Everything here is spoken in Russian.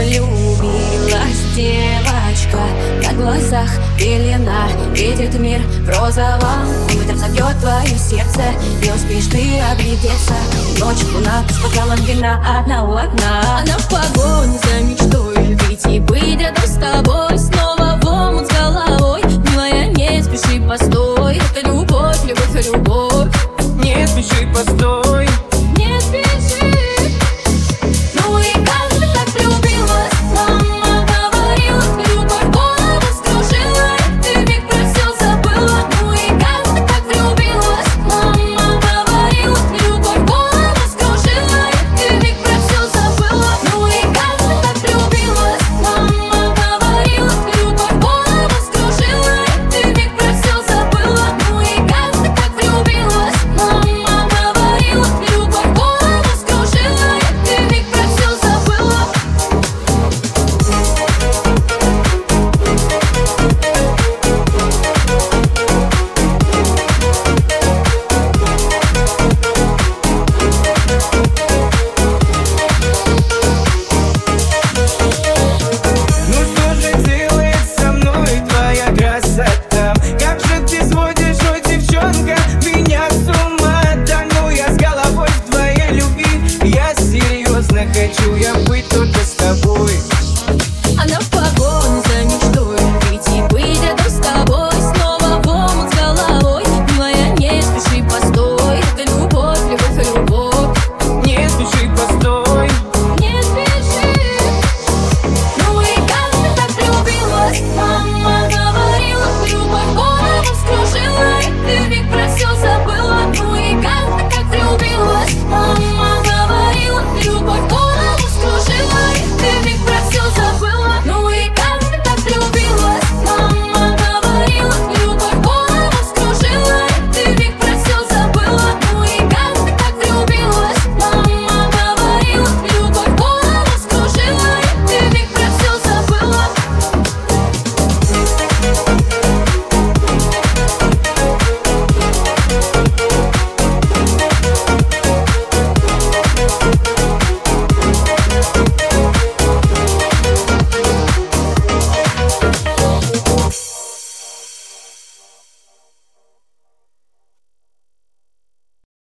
влюбилась девочка, на глазах пелена, видит мир в розовом. Ветер забьет твое сердце, не успеешь ты оглядеться. Ночь, луна, бокалом вина одного окна. Она в погоне за мечтой выйти и быть рядом с тобой. Снова в омут с головой. Милая, не спеши, постой. Это любовь, любовь, любовь. Не спеши, постой.